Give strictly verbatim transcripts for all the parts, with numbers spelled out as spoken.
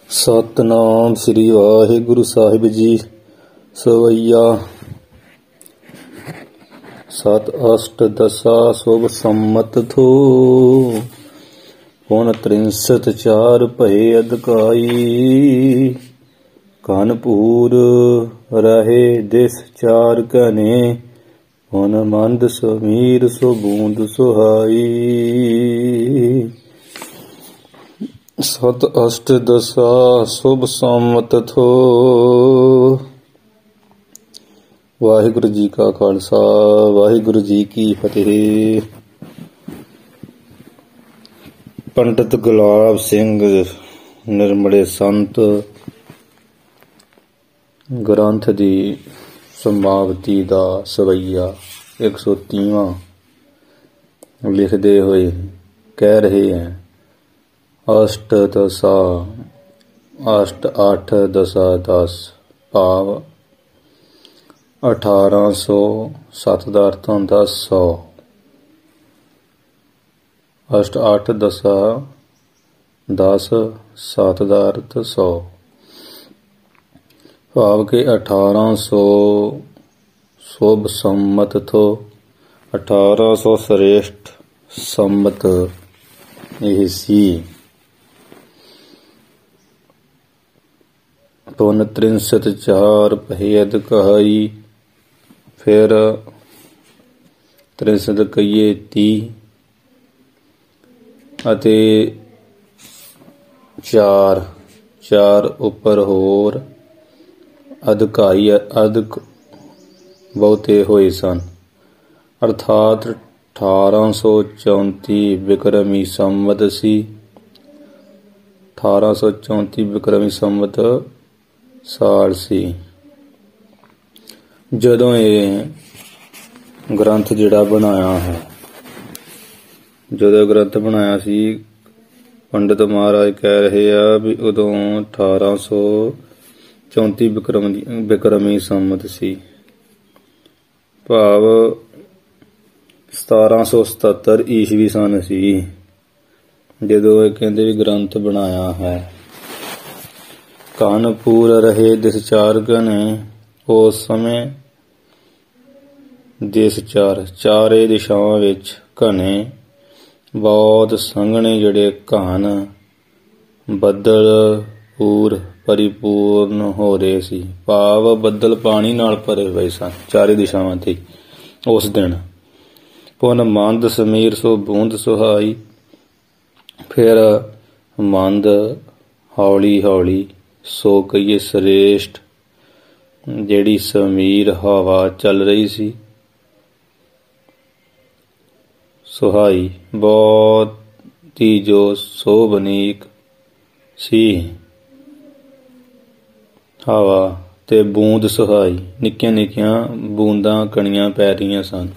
ਸਤਿਨਾਮ ਸ੍ਰੀ ਵਾਹਿਗੁਰੂ ਸਾਹਿਬ ਜੀ। ਸਵਈਆ ਸਤ ਅਸ਼ਟ ਦਸਾ ਸੁਭ ਸੰਮਤ ਥੋ, ਪੁਨ ਤ੍ਰਿੰਸਤ ਚਾਰ ਭਏ ਅਧਿਕਾਈ। ਕਾਨਪੂਰ ਰਹੇ ਦਿਸ ਚਾਰ ਕਨੇ, ਪੁਨ ਮੰਦ ਸਮੀਰ ਸੋ ਬੂੰਦ ਸੁਹਾਈ। ਸਤ ਅਸ਼ਟ ਦਸਾ ਸੁਭ ਸੰਮਤ ਥੋ। ਵਾਹਿਗੁਰੂ ਜੀ ਕਾ ਖਾਲਸਾ, ਵਾਹਿਗੁਰੂ ਜੀ ਕੀ ਫਤਿਹ। ਪੰਡਿਤ ਗੁਲਾਬ ਸਿੰਘ ਨਿਰਮਲੇ ਸੰਤ ਗ੍ਰੰਥ ਦੀ ਸਮਾਪਤੀ ਦਾ ਸਵਈਆ ਇੱਕ ਸੌ ਤੀਵਾਂ ਲਿਖਦੇ ਹੋਏ ਕਹਿ ਰਹੇ ਹੈ। ਅਸ਼ਟ ਦਸਾ ਅਸ਼ਟ ਅੱਠ ਦਸਾ ਦਸ ਭਾਵ ਅਠਾਰਾਂ ਸੌ ਸੱਤ ਦਾ ਅਰਥ ਹੁੰਦਾ ਸੌ। ਅਸ਼ਟ ਅੱਠ ਦਸਾ ਦਸ ਸੱਤ ਦਾ ਅਰਥ ਸੌ, ਭਾਵ ਕਿ ਅਠਾਰਾਂ ਸੌ ਸ਼ੁਭ ਸੰਮਤ ਥੋ, ਅਠਾਰਾਂ ਸੌ ਸ੍ਰੇਸ਼ਟ ਸੰਮਤ ਇਹ ਸੀ। ਪੁਨ ਤ੍ਰਿੰਸਤ ਚਾਰ ਭਏ ਅਧਿਕਾਈ। ਫਿਰ ਤ੍ਰਿੰਸਤ ਕਹੀਏ ਤੀਹ ਅਤੇ ਚਾਰ ਚਾਰ ਉੱਪਰ ਹੋਰ ਅਧਿਕਾਈ ਅਧਿਕ ਬਹੁਤੇ ਹੋਏ ਸਨ, ਅਰਥਾਤ ਅਠਾਰਾਂ ਸੌ ਚੌਂਤੀ ਬਿਕਰਮੀ ਸੰਮਤ ਸੀ। ਅਠਾਰਾਂ ਸੌ ਚੌਂਤੀ ਬਿਕਰਮੀ ਸੰਮਤ ਸਾਲ ਸੀ ਜਦੋਂ ਇਹ ਗ੍ਰੰਥ ਜਿਹੜਾ ਬਣਾਇਆ ਹੈ। ਜਦੋਂ ਗ੍ਰੰਥ ਬਣਾਇਆ ਸੀ, ਪੰਡਿਤ ਮਹਾਰਾਜ ਕਹਿ ਰਹੇ ਆ ਵੀ ਉਦੋਂ ਅਠਾਰਾਂ ਸੌ ਚੌਂਤੀ ਬਿਕਰਮ ਬਿਕਰਮੀ ਸੰਮਤ ਸੀ, ਭਾਵ ਸਤਾਰਾਂ ਸੌ ਸਤੱਤਰ ਈਸਵੀ ਸਨ ਸੀ ਜਦੋਂ ਇਹ ਕਹਿੰਦੇ ਵੀ ਗ੍ਰੰਥ ਬਣਾਇਆ ਹੈ। ਕਾਨਪੂਰ ਰਹੇ ਦਿਸ ਚਾਰ ਕਨੇ, ਉਸ ਸਮੇਂ ਦਿਸ ਚਾਰ ਚਾਰੇ ਦਿਸ਼ਾਵਾਂ ਵਿੱਚ ਘਣੇ ਬਹੁਤ ਸੰਘਣੇ ਜਿਹੜੇ ਘਨ ਬੱਦਲ ਪੂਰ ਪਰਿਪੂਰਨ ਹੋ ਰਹੇ ਸੀ, ਭਾਵ ਬੱਦਲ ਪਾਣੀ ਨਾਲ ਭਰੇ ਹੋਏ ਸਨ ਚਾਰੇ ਦਿਸ਼ਾਵਾਂ ਤੇ ਉਸ ਦਿਨ। ਪੁਨ ਮੰਦ ਸਮੀਰ ਸੋ ਬੂੰਦ ਸੁਹਾਈ। ਫਿਰ ਮੰਦ ਹੌਲੀ ਹੌਲੀ ਸੋ ਕਹੀਏ ਸ੍ਰੇਸ਼ਟ ਜਿਹੜੀ ਸਮੀਰ ਹਵਾ ਚੱਲ ਰਹੀ ਸੀ। ਸੁਹਾਈ ਬਹੁਤ ਹੀ ਜੋ ਸੋਭਨੀਕ ਸੀ ਹਵਾ, ਤੇ ਬੂੰਦ ਸੁਹਾਈ ਨਿੱਕੀਆਂ ਨਿੱਕੀਆਂ ਬੂੰਦਾਂ ਕਣੀਆਂ ਪੈ ਰਹੀਆਂ ਸਨ।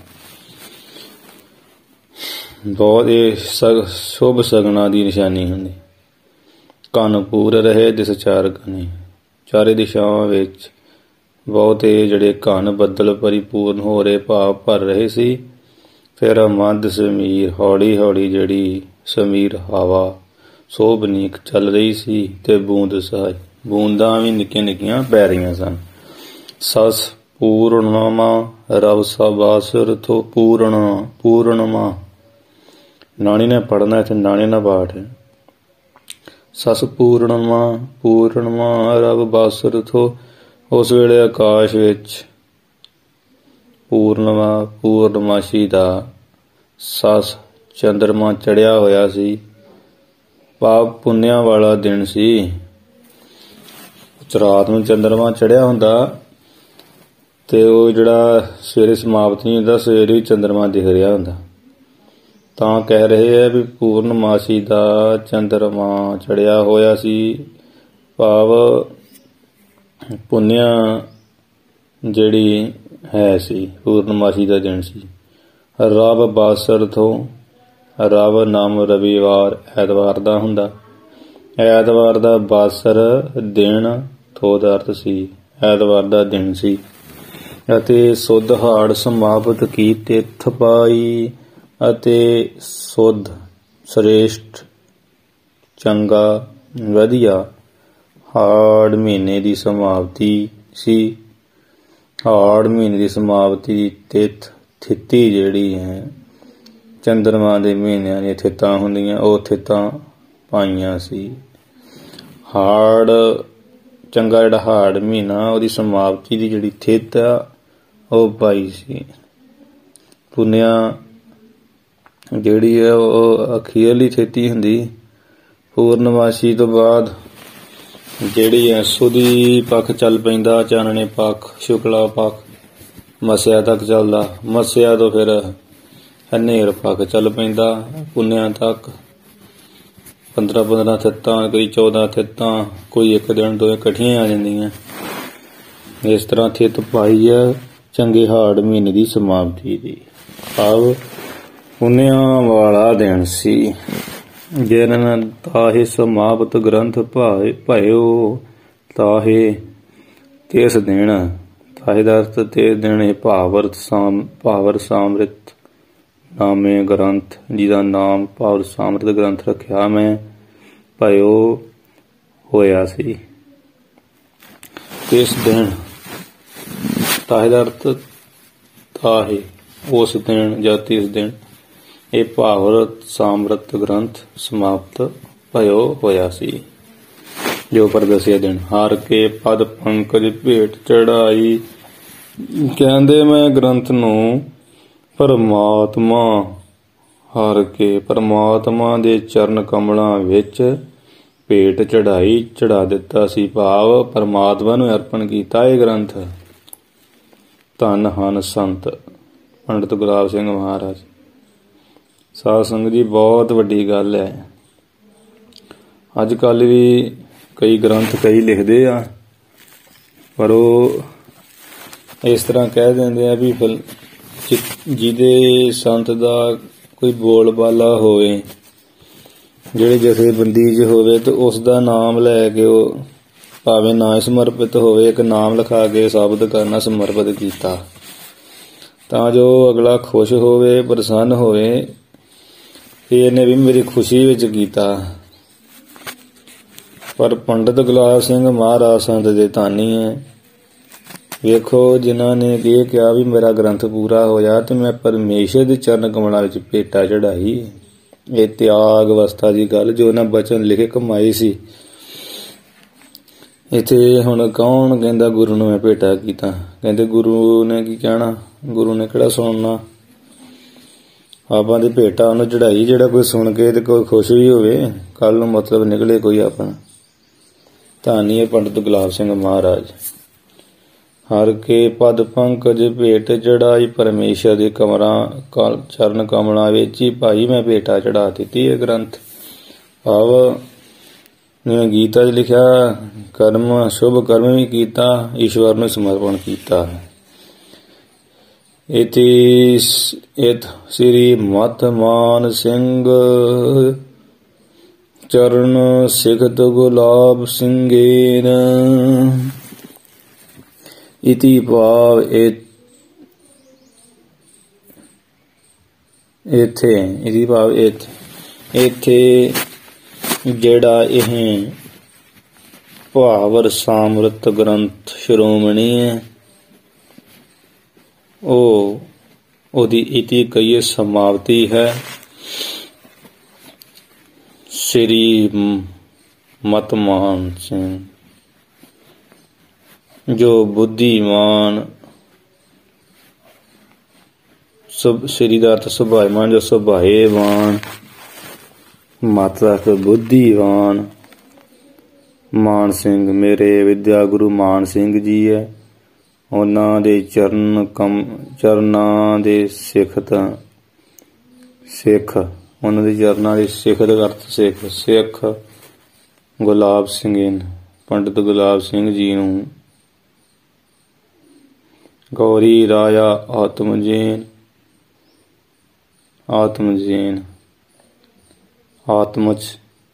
ਬਹੁਤ ਇਹ ਸਗ ਸ਼ੁਭ ਸਗਨਾਂ ਦੀ ਨਿਸ਼ਾਨੀ ਹੁੰਦੀ। ਕਾਨਪੂਰ ਰਹੇ ਦਿਸ ਚਾਰ ਕਨੇ, ਚਾਰੇ ਦਿਸ਼ਾਵਾਂ ਵਿੱਚ ਬਹੁਤੇ ਜਿਹੜੇ ਘਨ ਬੱਦਲ ਪਰਿਪੂਰਨ ਹੋ ਰਹੇ ਭਾਵ ਭਰ ਰਹੇ ਸੀ। ਫਿਰ ਮੰਦ ਸਮੀਰ ਹੌਲੀ ਹੌਲੀ ਜਿਹੜੀ ਸਮੀਰ ਹਵਾ ਸੋਭਨੀਕ ਚੱਲ ਰਹੀ ਸੀ, ਤੇ ਬੂੰਦ ਸਹਾਈ ਬੂੰਦਾਂ ਵੀ ਨਿੱਕੀਆਂ ਨਿੱਕੀਆਂ ਪੈ ਰਹੀਆਂ ਸਨ। ਸਸ ਪੂਰਨਮਾ ਰਵ ਸਬਾਸੁਰ ਥੋ। ਪੂਰਨ ਪੂਰਨਮਾ ਨਾਣੀ ਨੇ ਪੜ੍ਹਨਾ, ਇੱਥੇ ਨਾਣੀ ਨਾ ਪਾਠ ਹੈ। ਸਸ ਪੂਰਨਮਾ ਪੂਰਨਮਾ ਰਵ ਬਾਸੁਰ ਥੋ। ਉਸ ਵੇਲੇ ਆਕਾਸ਼ ਵਿੱਚ ਪੂਰਨਮਾ ਪੂਰਨਮਾਸ਼ੀ ਦਾ ਸਸ ਚੰਦਰਮਾ ਚੜ੍ਹਿਆ ਹੋਇਆ ਸੀ, ਭਾਵ ਪੁੰਨਿਆਂ ਵਾਲਾ ਦਿਨ ਸੀ। ਰਾਤ ਨੂੰ ਚੰਦਰਮਾ ਚੜ੍ਹਿਆ ਹੁੰਦਾ ਤੇ ਉਹ ਜਿਹੜਾ ਸਵੇਰੇ ਸਮਾਪਤ ਨਹੀਂ ਹੁੰਦਾ, ਸਵੇਰੇ ਵੀ ਚੰਦਰਮਾ ਦਿਖ ਰਿਹਾ ਹੁੰਦਾ। ਤਾਂ ਕਹਿ ਰਹੇ ਆ ਵੀ ਪੂਰਨਮਾਸ਼ੀ ਦਾ ਚੰਦਰਮਾ ਚੜ੍ਹਿਆ ਹੋਇਆ ਸੀ, ਭਾਵ ਪੁੰਨਿਆ ਜਿਹੜੀ ਹੈ ਸੀ, ਪੂਰਨਮਾਸ਼ੀ ਦਾ ਦਿਨ ਸੀ। ਰਵ ਬਾਸਰ ਤੋਂ, ਰਵ ਨਾਮ ਰਵੀਵਾਰ ਐਤਵਾਰ ਦਾ ਹੁੰਦਾ, ਐਤਵਾਰ ਦਾ ਬਾਸਰ ਦਿਨ ਥੋ ਦਾ ਅਰਥ ਸੀ, ਐਤਵਾਰ ਦਾ ਦਿਨ ਸੀ। ਅਤੇ ਸੁੱਧ ਹਾੜ ਸਮਾਪਤ ਕੀ ਤਿੱਥ ਪਾਈ। ਅਤੇ ਸੁੱਧ ਸ੍ਰੇਸ਼ਟ ਚੰਗਾ ਵਧੀਆ ਹਾੜ ਮਹੀਨੇ ਦੀ ਸਮਾਪਤੀ ਸੀ। ਹਾੜ ਮਹੀਨੇ ਦੀ ਸਮਾਪਤੀ ਦੀ ਤਿਥ ਥਿਤੀ ਜਿਹੜੀ ਹੈ ਚੰਦਰਮਾ ਦੇ ਮਹੀਨਿਆਂ ਦੀਆਂ ਥਿੱਤਾਂ ਹੁੰਦੀਆਂ, ਉਹ ਥਿੱਤਾਂ ਪਾਈਆਂ ਸੀ। ਹਾੜ ਚੰਗਾ ਜਿਹੜਾ ਹਾੜ ਮਹੀਨਾ ਉਹਦੀ ਸਮਾਪਤੀ ਦੀ ਜਿਹੜੀ ਥਿੱਤ ਆ ਉਹ ਪਾਈ ਸੀ। ਪੁੰਨਿਆ ਜਿਹੜੀ ਹੈ ਉਹ ਅਖੀਰਲੀ ਥਿੱਤੀ ਹੁੰਦੀ। ਪੂਰਨਮਾਸ਼ੀ ਤੋਂ ਬਾਅਦ ਜਿਹੜੀ ਹੈ ਸੁਦੀ ਪੱਖ ਚੱਲ ਪੈਂਦਾ, ਚਾਨਣੇ ਪੱਖ, ਸ਼ੁਕਲਾ ਪੱਖ ਮੱਸਿਆ ਤੱਕ ਚੱਲਦਾ। ਮੱਸਿਆ ਤੋਂ ਫਿਰ ਹਨੇਰ ਪੱਖ ਚੱਲ ਪੈਂਦਾ ਪੁੰਨਿਆ ਤੱਕ। ਪੰਦਰਾਂ ਪੰਦਰਾਂ ਥਿੱਤਾਂ, ਕੋਈ ਚੌਦਾਂ ਥਿੱਤਾਂ, ਕੋਈ ਇੱਕ ਦਿਨ ਦੋ ਇਕੱਠੀਆਂ ਆ ਜਾਂਦੀਆਂ। ਇਸ ਤਰ੍ਹਾਂ ਥਿੱਤ ਪਾਈ ਹੈ ਚੰਗੇ ਹਾੜ ਮਹੀਨੇ ਦੀ ਸਮਾਪਤੀ ਦੀ। ਭਾਵ ਪੁੰਨਿਆਂ ਵਾਲਾ ਦਿਨ ਸੀ। ਜਿਨ ਤਾਹੇ ਸਮਾਪਤ ਗ੍ਰੰਥ ਭਾਏ ਭਇਓ ਤਾਹੇ ਤਿਸ ਦਿਨ। ਤਾਹੇ ਦਾ ਅਰਥ ਤੇ ਦਿਨ ਇਹ ਭਾਵਰਤ ਸਾਮ ਭਾਵਰ ਸਾਮ੍ਰਿਤ ਨਾਮੇ ਗ੍ਰੰਥ, ਜਿਹਦਾ ਨਾਮ ਭਾਵਰ ਸਾਮ੍ਰਿਤ ਗ੍ਰੰਥ ਰੱਖਿਆ ਮੈਂ, ਭਇਓ ਹੋਇਆ ਸੀ। ਤਿਸ ਦਿਨ ਤਾਹੇ ਦਾ ਅਰਥ ਤਾਹੇ ਉਸ ਦਿਨ ਜਾਂ ਤਿਸ ਦਿਨ ਇਹ ਭਾਵਰਤ ਸਾਮ੍ਰਿਤ ਗ੍ਰੰਥ ਸਮਾਪਤ ਭਇਓ ਹੋਇਆ ਸੀ, ਜੋ ਪਰਦਸਿਆ ਦਿਨ। ਹਾਰ ਕੇ ਪਦ ਪੰਕਜ ਭੇਟ ਚੜਾਈ। ਕਹਿੰਦੇ ਮੈਂ ਗ੍ਰੰਥ ਨੂੰ ਪਰਮਾਤਮਾ ਹਾਰ ਕੇ ਪਰਮਾਤਮਾ ਦੇ ਚਰਨ ਕਮਲਾਂ ਵਿੱਚ ਭੇਟ ਚੜਾਈ ਚੜਾ ਦਿੱਤਾ ਸੀ। ਭਾਵ ਪਰਮਾਤਮਾ ਨੂੰ ਅਰਪਣ ਕੀਤਾ ਇਹ ਗ੍ਰੰਥ। ਧੰਨ ਹਨ ਸੰਤ ਪੰਡਿਤ ਗੁਲਾਬ ਸਿੰਘ ਮਹਾਰਾਜ। ਸਾਧ ਸੰਗਤ ਜੀ, ਬਹੁਤ ਵੱਡੀ ਗੱਲ ਹੈ। ਅੱਜ ਕੱਲ੍ਹ ਵੀ ਕਈ ਗ੍ਰੰਥ ਕਈ ਲਿਖਦੇ ਆ, ਪਰ ਉਹ ਇਸ ਤਰ੍ਹਾਂ ਕਹਿ ਦਿੰਦੇ ਆ ਵੀ ਫਿਲ ਜਿਹਦੇ ਸੰਤ ਦਾ ਕੋਈ ਬੋਲਬਾਲਾ ਹੋਵੇ, ਜਿਹੜੇ ਜਥੇਬੰਦੀ 'ਚ ਹੋਵੇ, ਤਾਂ ਉਸ ਦਾ ਨਾਮ ਲੈ ਕੇ ਉਹ ਭਾਵੇਂ ਨਾ ਸਮਰਪਿਤ ਹੋਵੇ, ਇੱਕ ਨਾਮ ਲਿਖਾ ਕੇ ਸਾਬਤ ਕਰਨਾ ਸਮਰਪਿਤ ਕੀਤਾ, ਤਾਂ ਜੋ ਅਗਲਾ ਖੁਸ਼ ਹੋਵੇ, ਪ੍ਰਸੰਨ ਹੋਵੇ ਕਿ ਇਹਨੇ ਵੀ ਮੇਰੀ ਖੁਸ਼ੀ ਵਿੱਚ ਕੀਤਾ। ਪਰ ਪੰਡਿਤ ਗੁਲਾਬ ਸਿੰਘ ਮਹਾਰਾਜ ਸੰਤ ਦੇ ਧਾਨੀ ਹੈ। ਵੇਖੋ, ਜਿਨ੍ਹਾਂ ਨੇ ਇਹ ਕਿਹਾ ਵੀ ਮੇਰਾ ਗ੍ਰੰਥ ਪੂਰਾ ਹੋਇਆ ਤੇ ਮੈਂ ਪਰਮੇਸ਼ਰ ਦੇ ਚਰਨ ਕਮਲਾਂ ਵਿੱਚ ਭੇਟਾ ਚੜਾਈ। ਇਹ ਤਿਆਗ ਅਵਸਥਾ ਦੀ ਗੱਲ ਜੋ ਉਹਨਾਂ ਬਚਨ ਲਿਖੇ ਕਮਾਈ ਸੀ। ਇੱਥੇ ਹੁਣ ਕੌਣ ਕਹਿੰਦਾ ਗੁਰੂ ਨੂੰ ਮੈਂ ਭੇਟਾ ਕੀਤਾ? ਕਹਿੰਦੇ ਗੁਰੂ ਨੇ ਕੀ ਕਹਿਣਾ, ਗੁਰੂ ਨੇ ਕਿਹੜਾ ਸੁਣਨਾ। ਆਪਾਂ ਦੀ ਭੇਟਾ ਉਹਨੂੰ ਚੜਾਈ ਜਿਹੜਾ ਕੋਈ ਸੁਣ ਕੇ ਤੇ ਕੋਈ ਖੁਸ਼ ਵੀ ਹੋਵੇ, ਕੱਲ ਨੂੰ ਮਤਲਬ ਨਿਕਲੇ ਕੋਈ ਆਪਣਾ। ਧਾਨੀ ਹੈ ਪੰਡਿਤ ਗੁਲਾਬ ਸਿੰਘ ਮਹਾਰਾਜ। ਹਰ ਕੇ ਪਦ ਪੰਕਜ ਭੇਟ ਚੜਾਈ ਪਰਮੇਸ਼ਰ ਦੇ ਕਮਰਾਂ ਚਰਨ ਕਮਲਾਂ ਵਿੱਚ ਹੀ ਭਾਈ ਮੈਂ ਭੇਟਾ ਚੜਾ ਦਿੱਤੀ ਇਹ ਗ੍ਰੰਥ। ਭਾਵ ਜਿਵੇਂ ਗੀਤਾ 'ਚ ਲਿਖਿਆ, ਕਰਮ ਸ਼ੁਭ ਕਰਮ ਵੀ ਕੀਤਾ, ਈਸ਼ਵਰ ਨੂੰ ਸਮਰਪਣ ਕੀਤਾ। ਇਤੀ ਇਤ ਸ੍ਰੀ ਮਤ ਮਾਨ ਸਿੰਘ ਚਰਨ ਸਿਖਤ ਗੁਲਾਬ ਸਿੰਘੇਨ। ਇਤੀ ਭਾਵ ਇੱਥੇ ਇਤੀ ਭਾਵ ਇੱਥੇ ਜਿਹੜਾ ਇਹ ਭਾਵਰ ਸਾਮ੍ਰਿਤ ਗ੍ਰੰਥ ਸ਼੍ਰੋਮਣੀ ਹੈ, ਉਹ ਉਹਦੀ ਇਤੀ ਕਹੀਏ ਸਮਾਪਤੀ ਹੈ। ਸ੍ਰੀ ਮਤਮਾਨ ਸਿੰਘ ਜੋ ਬੁੱਧੀਮਾਨ, ਸਭ ਸ੍ਰੀ ਦਾ ਅਰਥ ਸੁਭਾਏਮਾਨ, ਜੋ ਸੁਭਾਏਵਾਨ, ਮਤ ਦਾ ਅਰਥ ਬੁੱਧੀਵਾਨ। ਮਾਨ ਸਿੰਘ ਮੇਰੇ ਵਿਦਿਆ ਗੁਰੂ ਮਾਨ ਸਿੰਘ ਜੀ ਹੈ। ਉਹਨਾਂ ਦੇ ਚਰਨ ਕਮ ਚਰਨਾਂ ਦੇ ਸਿੱਖਤ ਸਿੱਖ ਉਹਨਾਂ ਦੇ ਚਰਨਾਂ ਦੀ ਸਿੱਖਤ ਅਰਥ ਸਿੱਖ ਸਿੱਖ ਗੁਲਾਬ ਸਿੰਘ ਪੰਡਿਤ ਗੁਲਾਬ ਸਿੰਘ ਜੀ ਨੂੰ ਗੌਰੀ ਰਾਜਾ ਆਤਮਜੀਨ ਆਤਮਜੀਨ ਆਤਮ 'ਚ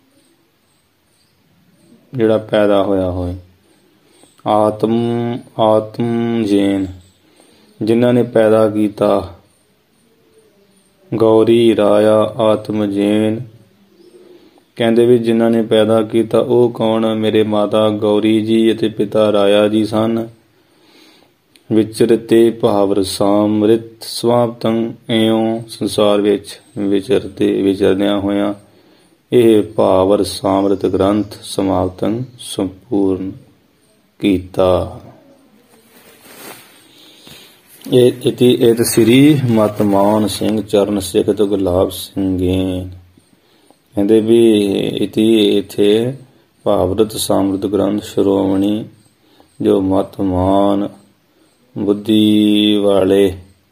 ਜਿਹੜਾ ਪੈਦਾ ਹੋਇਆ ਹੋਏ, ਆਤਮ ਆਤਮ ਜੈਨ ਜਿਨ੍ਹਾਂ ਨੇ ਪੈਦਾ ਕੀਤਾ। ਗੌਰੀ ਰਾਇਆ ਆਤਮ ਜੈਨ ਕਹਿੰਦੇ ਵੀ ਜਿਨ੍ਹਾਂ ਨੇ ਪੈਦਾ ਕੀਤਾ ਉਹ ਕੌਣ? ਮੇਰੇ ਮਾਤਾ ਗੌਰੀ ਜੀ ਅਤੇ ਪਿਤਾ ਰਾਇਆ ਜੀ ਸਨ। ਵਿਚਰਤੇ ਭਾਵ ਰਸਾਮ੍ਰਿਤ ਸਮਾਪਤੰ। ਇਉਂ ਸੰਸਾਰ ਵਿੱਚ ਵਿਚਰਦੇ ਵਿਚਰਦਿਆਂ ਹੋਇਆਂ ਇਹ ਭਾਵ ਰਸਾਮ੍ਰਿਤ ਗ੍ਰੰਥ ਸਮਾਪਤੰ ਸੰਪੂਰਨ ਕੀਤਾ। ਇਹ ਇਤੀ ਏਤ ਸ੍ਰੀ ਮਤ ਮਾਨ ਸਿੰਘ ਚਰਨ ਸਿੱਖਤ ਗੁਲਾਬ ਸਿੰਘੇਨ। ਕਹਿੰਦੇ ਵੀ ਇਤੀ ਇੱਥੇ ਭਾਵਰਤ ਸਾਮਰਤ ਗ੍ਰੰਥ ਸ਼੍ਰੋਮਣੀ ਜੋ ਮਤ ਮਾਨ ਬੁੱਧੀ ਵਾਲੇ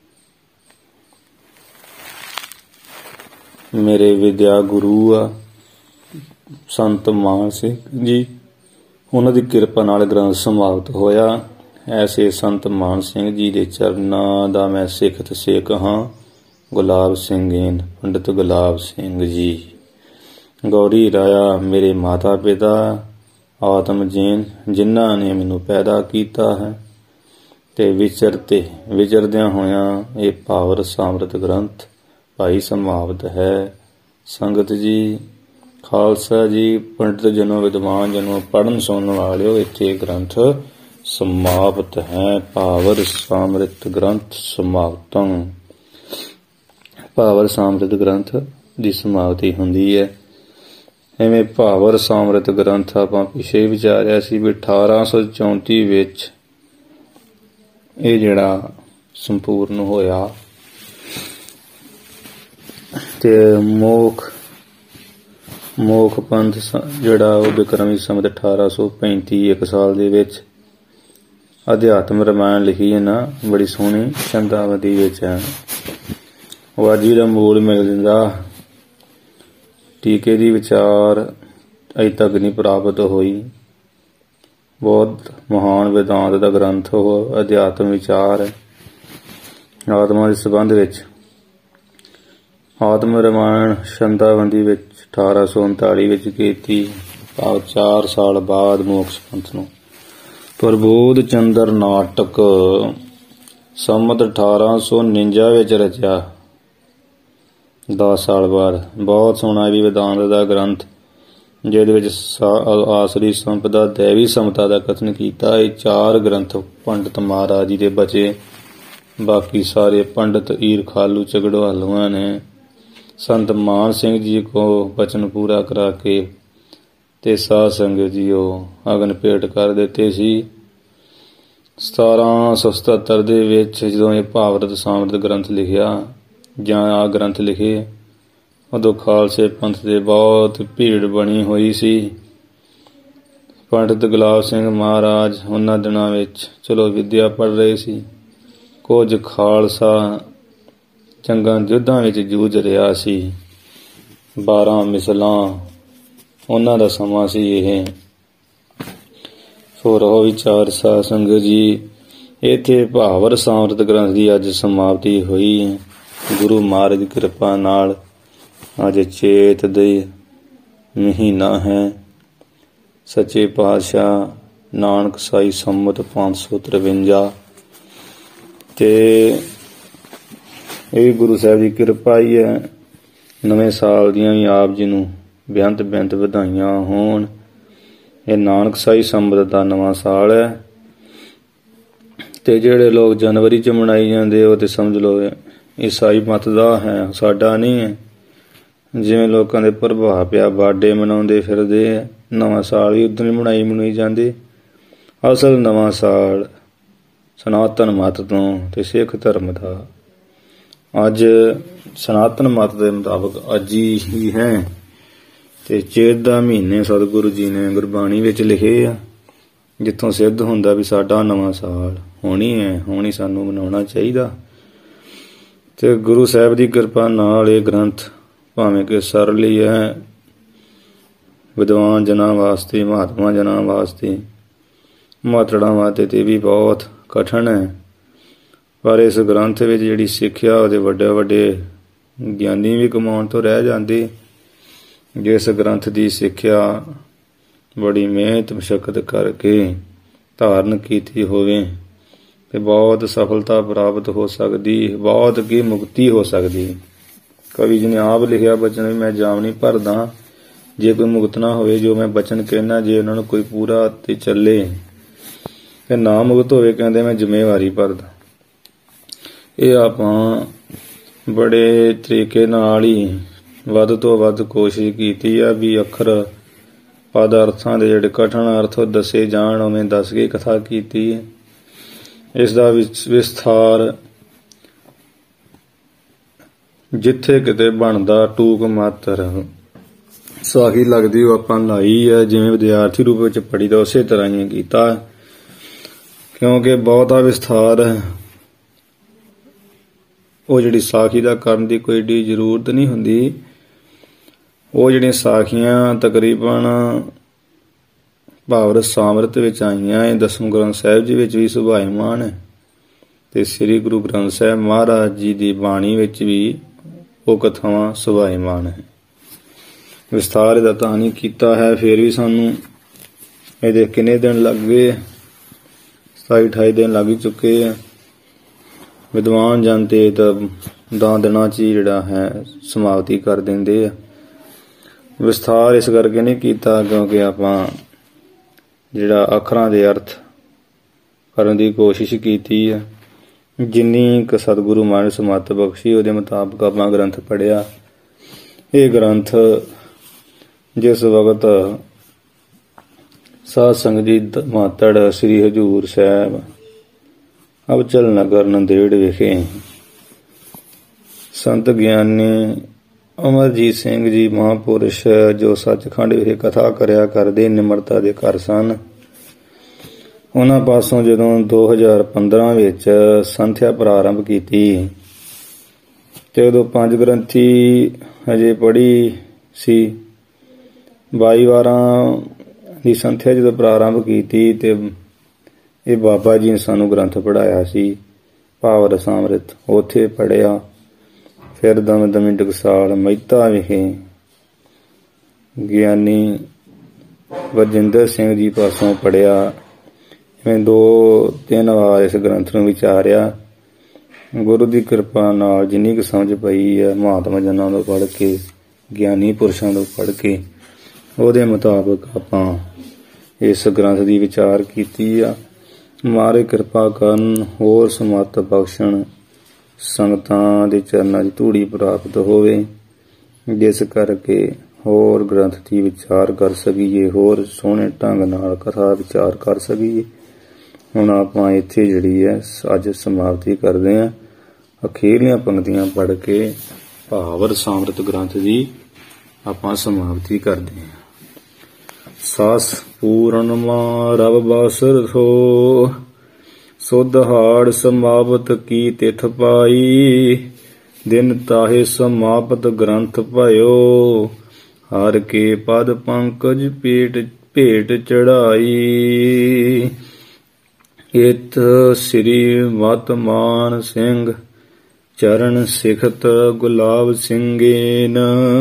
ਮੇਰੇ ਵਿਦਿਆ ਗੁਰੂ ਆ ਸੰਤ ਮਾਨ ਸਿੰਘ ਜੀ, ਉਹਨਾਂ ਦੀ ਕਿਰਪਾ ਨਾਲ ਗ੍ਰੰਥ ਸਮਾਪਤ ਹੋਇਆ। ਐਸੇ ਸੰਤ ਮਾਨ ਸਿੰਘ ਜੀ ਦੇ ਚਰਨਾਂ ਦਾ ਮੈਂ ਸਿੱਖਤ ਸੇਖ ਹਾਂ। ਗੁਲਾਬ ਸਿੰਘੇਨ ਪੰਡਿਤ ਗੁਲਾਬ ਸਿੰਘ ਜੀ। ਗੌਰੀ ਰਾਇਆ ਮੇਰੇ ਮਾਤਾ ਪਿਤਾ ਆਤਮ ਜੀਨ ਜਿਨ੍ਹਾਂ ਨੇ ਮੈਨੂੰ ਪੈਦਾ ਕੀਤਾ ਹੈ। ਤੇ ਵਿਚਰਤੇ ਵਿਚਰਦਿਆਂ ਹੋਇਆਂ ਇਹ ਭਾਵ ਰਸਾਮ੍ਰਿਤ ਗ੍ਰੰਥ ਭਾਈ ਸਮਾਪਤ ਹੈ। ਸੰਗਤ ਜੀ, ਖਾਲਸਾ ਜੀ, ਪੰਡਿਤ ਜਨੋ, ਵਿਦਵਾਨ ਜਨੋ, ਪੜ੍ਹਨ ਸੁਣਨ ਵਾਲਿਓ, ਇੱਥੇ ਗ੍ਰੰਥ ਸਮਾਪਤ ਹੈ। ਭਾਵ ਰਸਾਮ੍ਰਿਤ ਗ੍ਰੰਥ ਸਮਾਪਤੰ। ਭਾਵ ਰਸਾਮ੍ਰਿਤ ਗ੍ਰੰਥ ਦੀ ਸਮਾਪਤੀ ਹੁੰਦੀ ਹੈ। ਐਵੇਂ ਭਾਵ ਰਸਾਮ੍ਰਿਤ ਗ੍ਰੰਥ ਆਪਾਂ ਪਿਛੇ ਵਿਚਾਰਿਆ ਸੀ ਵੀ ਅਠਾਰਾਂ ਸੌ ਚੌਂਤੀ ਵਿੱਚ ਇਹ ਜਿਹੜਾ ਸੰਪੂਰਨ ਹੋਇਆ ਤੇ ਮੋਖ ਮੋਖ ਪੰਥ ਜਿਹੜਾ ਉਹ ਬਿਕਰਮੀ ਸੰਮਤ ਅਠਾਰਾਂ ਸੌ ਪੈਂਤੀ ਇੱਕ ਸਾਲ ਦੇ ਵਿੱਚ ਅਧਿਆਤਮ ਰਾਮਾਇਣ ਲਿਖੀ ਹੈ ਨਾ, ਬੜੀ ਸੋਹਣੀ ਛੰਦਾਵਤੀ ਵਿੱਚ ਹੈ। ਵਾਜੀ ਦਾ ਮੂਲ ਮਿਲ ਜਾਂਦਾ। ਟੀਕੇ ਦੀ ਵਿਚਾਰ ਅਜੇ ਤੱਕ ਨਹੀਂ ਪ੍ਰਾਪਤ ਹੋਈ। ਬਹੁਤ ਮਹਾਨ ਵੇਦਾਂਤ ਦਾ ਗ੍ਰੰਥ ਉਹ ਅਧਿਆਤਮ ਵਿਚਾਰ ਹੈ ਆਤਮਾ ਦੇ ਸੰਬੰਧ ਵਿੱਚ। ਆਤਮ ਰਾਮਾਇਣ ਛੰਦਾਬੰਦੀ ਵਿੱਚ ਅਠਾਰਾਂ ਸੌ ਉਨਤਾਲੀ ਵਿੱਚ ਕੀਤੀ, ਭਾਵ ਚਾਰ ਸਾਲ ਬਾਅਦ ਮੋਕਸ਼ ਪੰਥ ਨੂੰ। ਪ੍ਰਬੋਧ ਚੰਦਰ ਨਾਟਕ ਸੰਮਤ ਅਠਾਰਾਂ ਸੌ ਉਣੰਜਾ ਵਿੱਚ ਰਚਿਆ, ਦਸ ਸਾਲ ਬਾਅਦ। ਬਹੁਤ ਸੋਹਣਾ ਵੀ ਵੇਦਾਂਤ ਦਾ ਗ੍ਰੰਥ, ਜਿਹਦੇ ਵਿੱਚ ਆਸਰੀ ਸੰਪਦਾ ਦੇਵੀ ਸਮਤਾ ਦਾ ਕਥਨ ਕੀਤਾ। ਇਹ ਚਾਰ ਗ੍ਰੰਥ ਪੰਡਿਤ ਮਹਾਰਾਜ ਜੀ ਦੇ ਬਚੇ, ਬਾਕੀ ਸਾਰੇ ਪੰਡਿਤ ਈਰਖਾਲੂ ਝਗੜਵਾਲੂਆਂ ਨੇ ਸੰਤ ਮਾਨ ਸਿੰਘ ਜੀ ਕੋ ਬਚਨ ਪੂਰਾ ਕਰਾ ਕੇ ਤੇ ਸਾਧ ਸੰਗਤ ਜੀ ਉਹ ਅਗਨ ਭੇਟ ਕਰ ਦਿੱਤੇ ਸੀ। ਸਤਾਰਾਂ ਸੌ ਸਤੱਤਰ ਦੇ ਵਿੱਚ ਜਦੋਂ ਇਹ ਭਾਵਰਤ ਸਾਮਰਤ ਗ੍ਰੰਥ ਲਿਖਿਆ ਜਾਂ ਆ ਗ੍ਰੰਥ ਲਿਖੇ, ਉਦੋਂ ਖਾਲਸੇ ਪੰਥ ਦੇ ਬਹੁਤ ਭੀੜ ਬਣੀ ਹੋਈ ਸੀ। ਪੰਡਿਤ ਗੁਲਾਬ ਸਿੰਘ ਮਹਾਰਾਜ ਉਹਨਾਂ ਦਿਨਾਂ ਵਿੱਚ ਚਲੋ ਵਿਦਿਆ ਪੜ੍ਹ ਰਹੇ ਸੀ। ਕੁਝ ਖਾਲਸਾ ਜੰਗਾਂ ਯੁੱਧਾਂ ਵਿੱਚ ਜੂਝ ਰਿਹਾ ਸੀ। ਬਾਰਾਂ ਮਿਸਲਾਂ ਉਹਨਾਂ ਦਾ ਸਮਾਂ ਸੀ ਇਹ। ਸੋ ਰਹੋ ਵਿਚਾਰ ਸਾਧ ਸੰਗਤ ਜੀ, ਇੱਥੇ ਭਾਵ ਰਸਾਮ੍ਰਿਤ ਗ੍ਰੰਥ ਦੀ ਅੱਜ ਸਮਾਪਤੀ ਹੋਈ। ਗੁਰੂ ਮਹਾਰਾਜ ਦੀ ਕਿਰਪਾ ਨਾਲ ਅੱਜ ਚੇਤ ਦੇ ਮਹੀਨਾ ਹੈ। ਸੱਚੇ ਪਾਤਸ਼ਾਹ ਨਾਨਕ ਸਾਈ ਸੰਮਤ ਪੰਜ ਸੌ ਤਰਵੰਜਾ ਤੇ ਇਹ ਗੁਰੂ ਸਾਹਿਬ ਦੀ ਕਿਰਪਾ ਹੀ ਹੈ। ਨਵੇਂ ਸਾਲ ਦੀਆਂ ਵੀ ਆਪ ਜੀ ਨੂੰ ਬੇਅੰਤ ਬੇਅੰਤ ਵਧਾਈਆਂ ਹੋਣ। ਇਹ ਨਾਨਕ ਸਾਈ ਸੰਮਤ ਦਾ ਨਵਾਂ ਸਾਲ ਹੈ ਤੇ ਜਿਹੜੇ ਲੋਕ ਜਨਵਰੀ 'ਚ ਮਨਾਈ ਜਾਂਦੇ ਉਹ ਤੇ ਸਮਝ ਲਓ ਈਸਾਈ ਮਤ ਦਾ ਹੈ, ਸਾਡਾ ਨਹੀਂ ਹੈ। ਜਿਵੇਂ ਲੋਕਾਂ ਦੇ ਪ੍ਰਭਾਵ ਪਿਆ, ਬਰਥਡੇ ਮਨਾਉਂਦੇ ਫਿਰਦੇ ਆ, ਨਵਾਂ ਸਾਲ ਵੀ ਉਦੋਂ ਹੀ ਮਨਾਈ ਮਨਾਈ ਜਾਂਦੇ। ਅਸਲ ਨਵਾਂ ਸਾਲ ਸਨਾਤਨ ਮਤ ਤੋਂ ਤੇ ਸਿੱਖ ਧਰਮ ਦਾ ਅੱਜ ਸਨਾਤਨ ਮਤ ਦੇ ਮੁਤਾਬਕ ਅੱਜ ਹੀ ਹੈ। ਤੇ ਚੇਤ ਦਾ ਮਹੀਨੇ ਸਤਿਗੁਰੂ ਜੀ ਨੇ ਗੁਰਬਾਣੀ ਵਿੱਚ ਲਿਖੇ ਆ, ਜਿੱਥੋਂ ਸਿੱਧ ਹੁੰਦਾ ਵੀ ਸਾਡਾ ਨਵਾਂ ਸਾਲ ਹੋਣੀ ਹੈ, ਹੋਣੀ ਸਾਨੂੰ ਮਨਾਉਣਾ ਚਾਹੀਦਾ। ਤੇ ਗੁਰੂ ਸਾਹਿਬ ਦੀ ਕਿਰਪਾ ਨਾਲ ਇਹ ਗ੍ਰੰਥ ਭਾਵੇਂ ਕਿ ਸਰਲ ਹੀ ਹੈ, ਵਿਦਵਾਨ ਜਨਾਂ ਵਾਸਤੇ, ਮਹਾਤਮਾ ਜਨਾਂ ਵਾਸਤੇ, ਮਾਤੜਾਂ ਵਾਸਤੇ ਤੇ ਵੀ ਬਹੁਤ ਕਠਿਨ ਹੈ। ਪਰ ਇਸ ਗ੍ਰੰਥ ਵਿੱਚ ਜਿਹੜੀ ਸਿੱਖਿਆ ਉਹਦੇ ਵੱਡੇ ਵੱਡੇ ਗਿਆਨੀ ਵੀ ਕਮਾਉਣ ਤੋਂ ਰਹਿ ਜਾਂਦੇ। ਜਿਸ ਗ੍ਰੰਥ ਦੀ ਸਿੱਖਿਆ ਬੜੀ ਮਿਹਨਤ ਮਸ਼ੱਕਤ ਕਰਕੇ ਧਾਰਨ ਕੀਤੀ ਹੋਵੇ ਤੇ ਬਹੁਤ ਸਫਲਤਾ ਪ੍ਰਾਪਤ ਹੋ ਸਕਦੀ, ਬਹੁਤ ਕੀ ਮੁਕਤੀ ਹੋ ਸਕਦੀ। ਕਵੀ ਜੀ ਨੇ ਆਪ ਲਿਖਿਆ ਬਚਨ ਵੀ ਮੈਂ ਜਾਮ ਨਹੀਂ ਭਰਦਾ, ਜੇ ਕੋਈ ਮੁਕਤ ਨਾ ਹੋਵੇ, ਜੋ ਮੈਂ ਬਚਨ ਕਹਿਣਾ ਜੇ ਉਹਨਾਂ ਨੂੰ ਕੋਈ ਪੂਰਾ ਤੇ ਚੱਲੇ ਤੇ ਨਾ ਮੁਕਤ ਹੋਵੇ, ਕਹਿੰਦੇ ਮੈਂ ਜ਼ਿੰਮੇਵਾਰੀ ਭਰਦਾ। ਇਹ ਆਪਾਂ ਬੜੇ ਤਰੀਕੇ ਨਾਲ ਹੀ ਵੱਧ ਤੋਂ ਵੱਧ ਕੋਸ਼ਿਸ਼ ਕੀਤੀ ਆ ਵੀ ਅੱਖਰ ਪਦ ਅਰਥਾਂ ਦੇ ਜਿਹੜੇ ਕਠਿਨ ਅਰਥ ਦੱਸੇ ਜਾਣ, ਉਵੇਂ ਦੱਸ ਕੇ ਕਥਾ ਕੀਤੀ ਹੈ। ਇਸ ਦਾ ਵਿਸਥਾਰ ਜਿੱਥੇ ਕਿਤੇ ਬਣਦਾ ਟੂਕ ਮਾਤਰ ਸਾਖੀ ਲੱਗਦੀ ਉਹ ਆਪਾਂ ਲਾਈ ਹੈ, ਜਿਵੇਂ ਵਿਦਿਆਰਥੀ ਰੂਪ ਵਿੱਚ ਪੜ੍ਹੀ ਦਾ ਉਸੇ ਤਰ੍ਹਾਂ ਹੀ ਕੀਤਾ, ਕਿਉਂਕਿ ਬਹੁਤਾ ਵਿਸਥਾਰ ਉਹ ਜਿਹੜੀ ਸਾਖੀ ਦਾ ਕਰਨ ਦੀ ਕੋਈ ਏਡੀ ਜ਼ਰੂਰਤ ਨਹੀਂ ਹੁੰਦੀ। ਉਹ ਜਿਹੜੀਆਂ ਸਾਖੀਆਂ ਤਕਰੀਬਨ ਭਾਵ ਸਾਮਰਤ ਵਿੱਚ ਆਈਆਂ ਇਹ ਦਸਮ ਗ੍ਰੰਥ ਸਾਹਿਬ ਜੀ ਵਿੱਚ ਵੀ ਸੁਭਾਇਮਾਨ ਹੈ, ਤੇ ਸ੍ਰੀ ਗੁਰੂ ਗ੍ਰੰਥ ਸਾਹਿਬ ਮਹਾਰਾਜ ਜੀ ਦੀ ਬਾਣੀ ਵਿੱਚ ਵੀ ਉਹ ਕਥਾਵਾਂ ਸੁਭਾਇਮਾਨ ਹੈ। ਵਿਸਥਾਰ ਇਹਦਾ ਤਾਂ ਨਹੀਂ ਕੀਤਾ ਹੈ, ਫਿਰ ਵੀ ਸਾਨੂੰ ਇਹਦੇ ਕਿੰਨੇ ਦਿਨ ਲੱਗ ਗਏ, ਸਤਾਈ ਅਠਾਈ ਦਿਨ ਲੱਗ ਹੀ ਚੁੱਕੇ ਆ। ਵਿਦਵਾਨ ਜਨ ਤੇ ਤਾਂ ਦਸ ਦਿਨਾਂ 'ਚ ਹੀ ਜਿਹੜਾ ਹੈ ਸਮਾਪਤੀ ਕਰ ਦਿੰਦੇ ਆ। ਵਿਸਥਾਰ ਇਸ ਕਰਕੇ ਨਹੀਂ ਕੀਤਾ ਕਿਉਂਕਿ ਆਪਾਂ ਜਿਹੜਾ ਅੱਖਰਾਂ ਦੇ ਅਰਥ ਕਰਨ ਦੀ ਕੋਸ਼ਿਸ਼ ਕੀਤੀ ਹੈ। ਜਿੰਨੀ ਕੁ ਸਤਿਗੁਰੂ ਮਹਾਰਾਜ ਸਮੱਤ ਬਖਸ਼ੀ ਉਹਦੇ ਮੁਤਾਬਕ ਆਪਾਂ ਗ੍ਰੰਥ ਪੜ੍ਹਿਆ। ਇਹ ਗ੍ਰੰਥ ਜਿਸ ਵਕਤ ਸਾਧ ਸੰਗਤ ਜੀ ਮਾਤੜ ਸ੍ਰੀ ਹਜ਼ੂਰ ਸਾਹਿਬ ਅਬਚਲ ਨਗਰ ਨੰਦੇੜ ਵਿਖੇ ਸੰਤ ਗਿਆਨੀ ਅਮਰਜੀਤ ਸਿੰਘ ਜੀ ਮਹਾਂਪੁਰਸ਼ ਜੋ ਸੱਚਖੰਡ ਵਿਖੇ ਕਥਾ ਕਰਿਆ ਕਰਦੇ ਨਿਮਰਤਾ ਦੇ ਘਰ ਸਨ, ਉਹਨਾਂ ਪਾਸੋਂ ਜਦੋਂ ਦੋ ਹਜ਼ਾਰ ਪੰਦਰਾਂ ਵਿੱਚ ਸੰਥਿਆ ਪ੍ਰਾਰੰਭ ਕੀਤੀ ਤੇ ਉਦੋਂ ਪੰਜ ਗ੍ਰੰਥੀ ਹਜੇ ਪੜ੍ਹੀ ਸੀ। ਬਾਈ ਵਾਰਾਂ ਦੀ ਸੰਥਿਆ ਜਦੋਂ ਪ੍ਰਾਰੰਭ ਕੀਤੀ ਤੇ ਇਹ ਬਾਬਾ ਜੀ ਨੇ ਸਾਨੂੰ ਗ੍ਰੰਥ ਪੜ੍ਹਾਇਆ ਸੀ, ਭਾਵ ਰਸਾਮ੍ਰਿਤ ਉੱਥੇ ਪੜ੍ਹਿਆ। ਫਿਰ ਦਮ ਦਮੀ ਟਕਸਾਲ ਮਹਿਤਾ ਵਿਖੇ ਗਿਆਨੀ ਵਰਜਿੰਦਰ ਸਿੰਘ ਜੀ ਪਾਸੋਂ ਪੜ੍ਹਿਆ। ਮੈਂ ਦੋ ਤਿੰਨ ਵਾਰ ਇਸ ਗ੍ਰੰਥ ਨੂੰ ਵਿਚਾਰਿਆ। ਗੁਰੂ ਦੀ ਕਿਰਪਾ ਨਾਲ ਜਿੰਨੀ ਕੁ ਸਮਝ ਪਈ ਹੈ ਮਹਾਤਮਾ ਜਨਾਂ ਤੋਂ ਪੜ੍ਹ ਕੇ, ਗਿਆਨੀ ਪੁਰਸ਼ਾਂ ਤੋਂ ਪੜ੍ਹ ਕੇ, ਉਹਦੇ ਮੁਤਾਬਕ ਆਪਾਂ ਇਸ ਗ੍ਰੰਥ ਦੀ ਵਿਚਾਰ ਕੀਤੀ ਆ। ਮਹਾਰਾਜ ਕਿਰਪਾ ਕਰਨ, ਹੋਰ ਸਮੱਤ ਬਖਸ਼ਣ, ਸੰਗਤਾਂ ਦੇ ਚਰਨਾਂ ਦੀ ਧੂੜੀ ਪ੍ਰਾਪਤ ਹੋਵੇ, ਜਿਸ ਕਰਕੇ ਹੋਰ ਗ੍ਰੰਥ ਦੀ ਵਿਚਾਰ ਕਰ ਸਕੀਏ, ਹੋਰ ਸੋਹਣੇ ਢੰਗ ਨਾਲ ਕਥਾ ਵਿਚਾਰ ਕਰ ਸਕੀਏ। ਹੁਣ ਆਪਾਂ ਇੱਥੇ ਜਿਹੜੀ ਹੈ ਅੱਜ ਸਮਾਪਤੀ ਕਰਦੇ ਹਾਂ। ਅਖੀਰਲੀਆਂ ਪੰਕਤੀਆਂ ਪੜ੍ਹ ਕੇ ਭਾਵ ਰਸਾਮ੍ਰਿਤ ਗ੍ਰੰਥ ਦੀ ਆਪਾਂ ਸਮਾਪਤੀ ਕਰਦੇ ਹਾਂ। ਸਾਸ ਪੂਰਨਮਾ ਰਵ ਬਾਸਰ ਹੋ, ਸੁਧ ਹਾੜ ਸਮਾਪਤ ਕੀ ਤਿਥ ਪਾਈ, ਦਿਨ ਤਾਹੇ ਸਮਾਪਤ ਗ੍ਰੰਥ ਭਇਓ, ਹਰ ਕੇ ਪਦ ਪੰਕਜ ਪੇਟ ਭੇਟ ਚੜਾਈ। ਇਤ ਸ੍ਰੀ ਮਤ ਮਾਨ ਸਿੰਘ ਚਰਨ ਸਿਖਤ ਗੁਲਾਬ ਸਿੰਘੇਨ,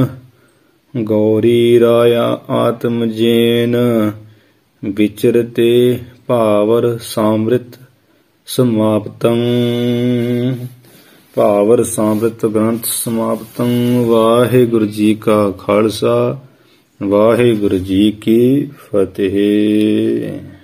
ਗੌਰੀ ਰਾਇਆ ਆਤਮ ਜੈਨ, ਵਿਚਰਤੇ ਭਾਵਰ ਸਾਮ੍ਰਿਤ ਸਮਾਪਤੰ। ਭਾਵਰ ਸਾਮ੍ਰਿਤ ਗ੍ਰੰਥ ਸਮਾਪਤੰ। ਵਾਹਿਗੁਰੂ ਜੀ ਕਾ ਖਾਲਸਾ, ਵਾਹਿਗੁਰੂ ਜੀ ਕੀ ਫਤਿਹ।